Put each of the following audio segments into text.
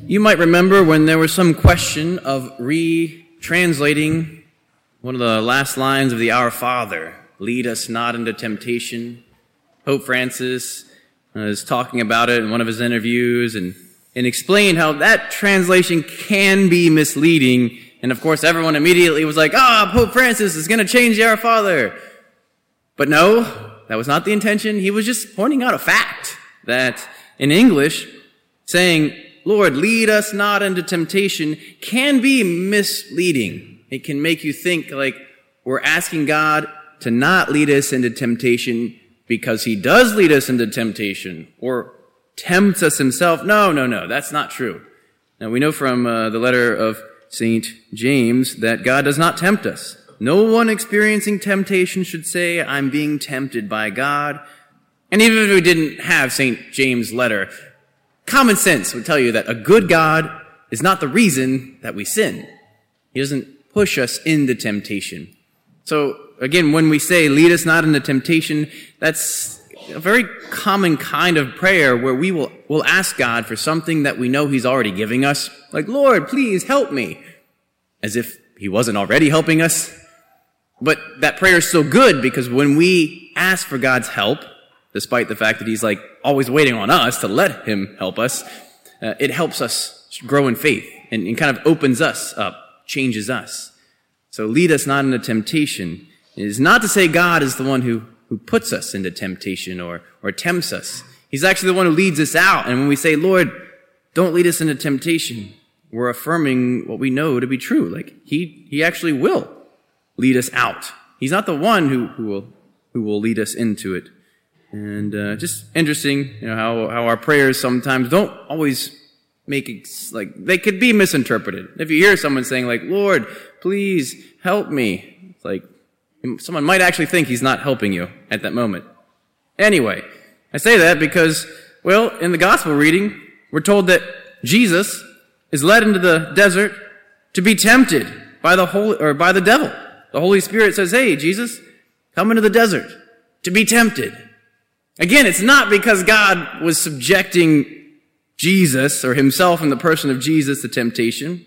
You might remember when there was some question of retranslating one of the last lines of the Our Father, "Lead us not into temptation." Pope Francis is talking about it in one of his interviews and explained how that translation can be misleading. And of course, everyone immediately was like, Pope Francis is going to change the Our Father. But no, that was not the intention. He was just pointing out a fact that in English, saying, "Lord, lead us not into temptation," can be misleading. It can make you think like we're asking God to not lead us into temptation because he does lead us into temptation or tempts us himself. No, that's not true. Now we know from the letter of St. James that God does not tempt us. No one experiencing temptation should say, "I'm being tempted by God." And even if we didn't have St. James' letter, common sense would tell you that a good God is not the reason that we sin. He doesn't push us into temptation. So again, when we say, "Lead us not into temptation," that's a very common kind of prayer where we'll ask God for something that we know he's already giving us. Like, "Lord, please help me," as if he wasn't already helping us. But that prayer is still good because when we ask for God's help, despite the fact that he's like always waiting on us to let him help us, it helps us grow in faith and kind of opens us up, changes us. So lead us not into temptation. It is not to say God is the one who puts us into temptation or tempts us. He's actually the one who leads us out. And when we say, "Lord, don't lead us into temptation," we're affirming what we know to be true. Like he actually will lead us out. He's not the one who will lead us into it. And just interesting, how our prayers sometimes don't always make it, like, they could be misinterpreted. If you hear someone saying like, "Lord, please help me," it's like someone might actually think he's not helping you at that moment. Anyway, I say that because, well, in the gospel reading, we're told that Jesus is led into the desert to be tempted by the devil. The Holy Spirit says, "Hey, Jesus, come into the desert to be tempted." Again, it's not because God was subjecting Jesus or himself in the person of Jesus to temptation.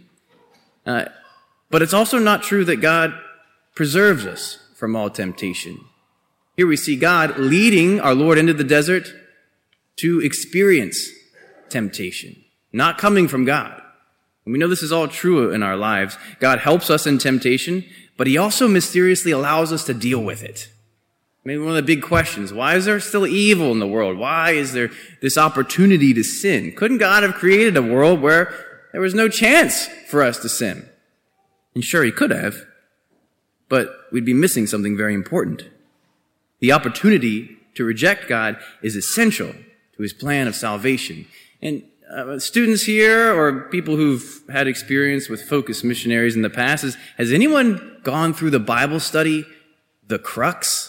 But it's also not true that God preserves us from all temptation. Here we see God leading our Lord into the desert to experience temptation, not coming from God. And we know this is all true in our lives. God helps us in temptation, but he also mysteriously allows us to deal with it. Maybe one of the big questions, why is there still evil in the world? Why is there this opportunity to sin? Couldn't God have created a world where there was no chance for us to sin? And sure, he could have, but we'd be missing something very important. The opportunity to reject God is essential to his plan of salvation. And students here or people who've had experience with Focus missionaries in the past, has anyone gone through the Bible study, The Crux?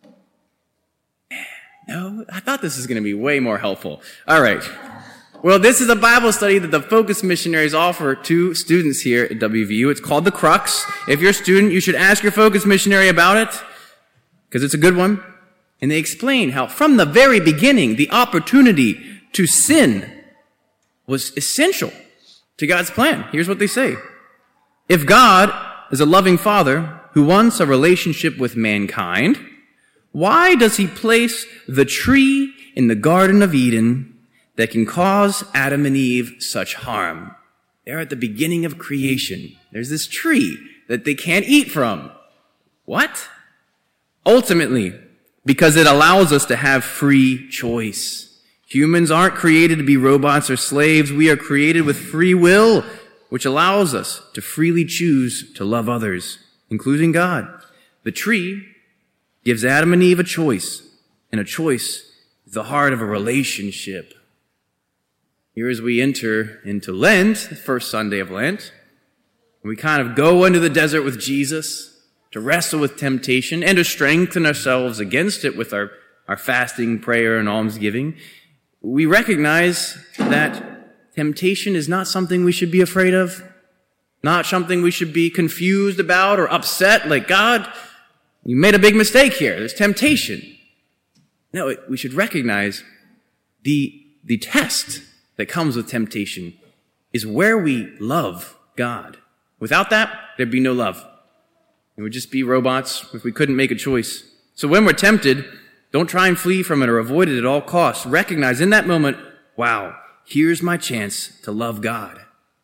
No? I thought this was going to be way more helpful. All right. Well, this is a Bible study that the Focus missionaries offer to students here at WVU. It's called The Crux. If you're a student, you should ask your Focus missionary about it, because it's a good one. And they explain how from the very beginning, the opportunity to sin was essential to God's plan. Here's what they say. If God is a loving Father who wants a relationship with mankind, why does he place the tree in the Garden of Eden that can cause Adam and Eve such harm? They're at the beginning of creation. There's this tree that they can't eat from. What? Ultimately, because it allows us to have free choice. Humans aren't created to be robots or slaves. We are created with free will, which allows us to freely choose to love others, including God. The tree gives Adam and Eve a choice, and a choice is the heart of a relationship. Here as we enter into Lent, the first Sunday of Lent, we kind of go into the desert with Jesus to wrestle with temptation and to strengthen ourselves against it with our fasting, prayer, and almsgiving. We recognize that temptation is not something we should be afraid of, not something we should be confused about or upset, like, God, you made a big mistake here. There's temptation. No, we should recognize the test that comes with temptation is where we love God. Without that, there'd be no love. It would just be robots if we couldn't make a choice. So when we're tempted, don't try and flee from it or avoid it at all costs. Recognize in that moment, wow, here's my chance to love God.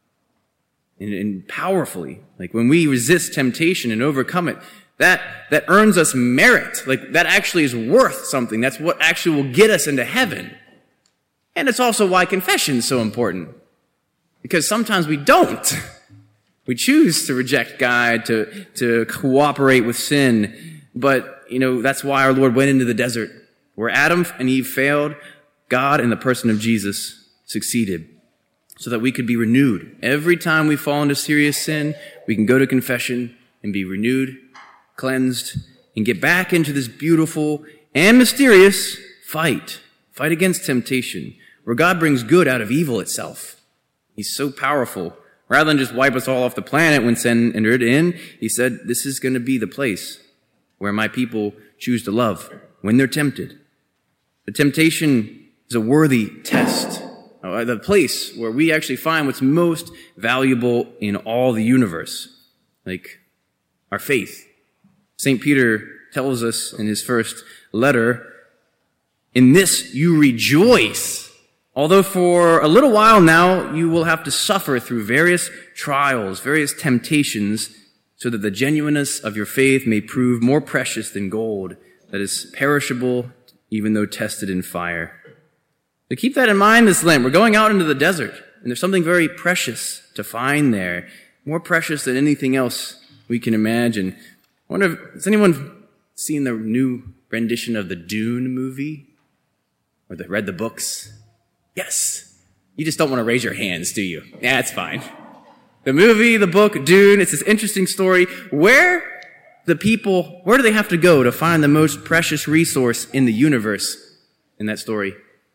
And powerfully, like when we resist temptation and overcome it, that earns us merit. Like that actually is worth something. That's what actually will get us into heaven. And it's also why confession is so important. Because sometimes we don't. We choose to reject God, to cooperate with sin. But, that's why our Lord went into the desert. Where Adam and Eve failed, God in the person of Jesus succeeded. So that we could be renewed. Every time we fall into serious sin, we can go to confession and be renewed, cleansed, and get back into this beautiful and mysterious fight. Fight against temptation, where God brings good out of evil itself. He's so powerful. Rather than just wipe us all off the planet when sin entered in, he said, this is going to be the place where my people choose to love when they're tempted. The temptation is a worthy test. The place where we actually find what's most valuable in all the universe, like our faith. St. Peter tells us in his first letter, in this you rejoice, although for a little while now you will have to suffer through various trials, various temptations, so that the genuineness of your faith may prove more precious than gold that is perishable, even though tested in fire. So keep that in mind this Lent. We're going out into the desert, and there's something very precious to find there, more precious than anything else we can imagine. I wonder, has anyone seen the new rendition of the Dune movie? Or read the books? Yes. You just don't want to raise your hands, do you? Yeah, it's fine. The movie, the book, Dune, it's this interesting story. Where do they have to go to find the most precious resource in the universe in that story?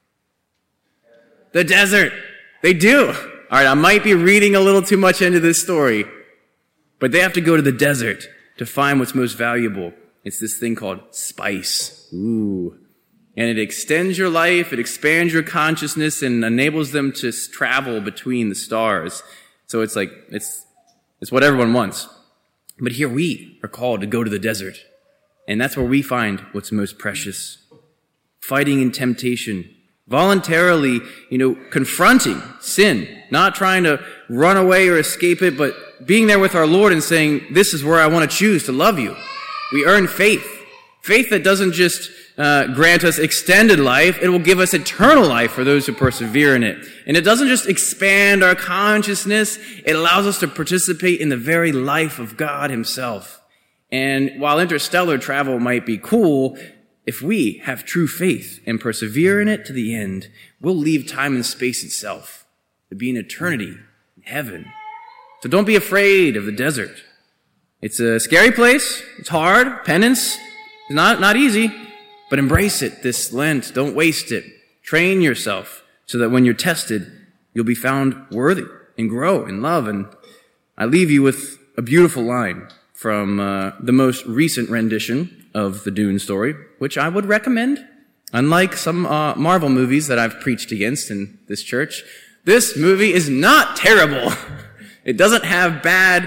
The desert. They do. All right, I might be reading a little too much into this story, but they have to go to the desert to find what's most valuable. It's this thing called spice. Ooh. And it extends your life, it expands your consciousness, and enables them to travel between the stars. So it's like, it's what everyone wants. But here we are called to go to the desert. And that's where we find what's most precious. Fighting in temptation. Voluntarily, confronting sin, not trying to run away or escape it, but being there with our Lord and saying, this is where I want to choose to love you. We earn faith. Faith that doesn't just grant us extended life, it will give us eternal life for those who persevere in it. And it doesn't just expand our consciousness, it allows us to participate in the very life of God himself. And while interstellar travel might be cool, if we have true faith and persevere in it to the end, we'll leave time and space itself to be in eternity in heaven. So don't be afraid of the desert. It's a scary place. It's hard. Penance is not easy, but embrace it this Lent. Don't waste it. Train yourself so that when you're tested, you'll be found worthy and grow in love. And I leave you with a beautiful line from the most recent rendition of the Dune story, which I would recommend. Unlike some Marvel movies that I've preached against in this church, this movie is not terrible. It doesn't have bad,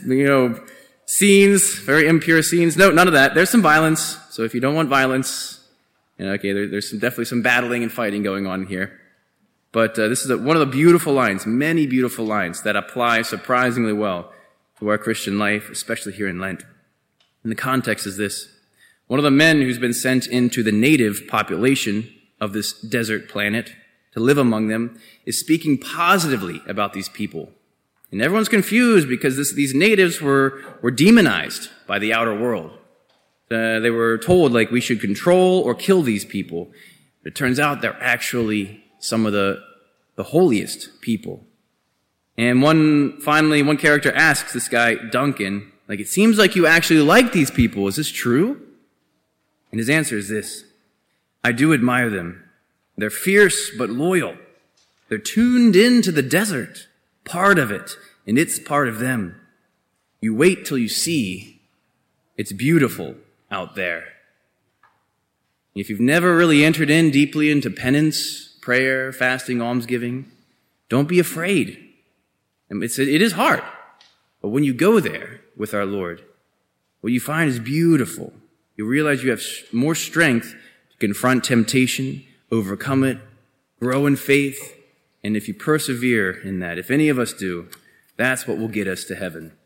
scenes, very impure scenes. No, none of that. There's some violence. So if you don't want violence, there's definitely some battling and fighting going on here. But this is one of the beautiful lines, many beautiful lines that apply surprisingly well to our Christian life, especially here in Lent. And the context is this. One of the men who's been sent into the native population of this desert planet to live among them is speaking positively about these people. And everyone's confused because these natives were demonized by the outer world. They were told we should control or kill these people. It turns out they're actually some of the holiest people. And one character asks this guy, Duncan, it seems like you actually like these people. Is this true? And his answer is this: I do admire them. They're fierce but loyal. They're tuned into the desert, part of it, and it's part of them. You wait till you see. It's beautiful out there. If you've never really entered in deeply into penance, prayer, fasting, almsgiving, don't be afraid. And it is hard. But when you go there with our Lord, what you find is beautiful. You realize you have more strength to confront temptation, overcome it, grow in faith. And if you persevere in that, if any of us do, that's what will get us to heaven.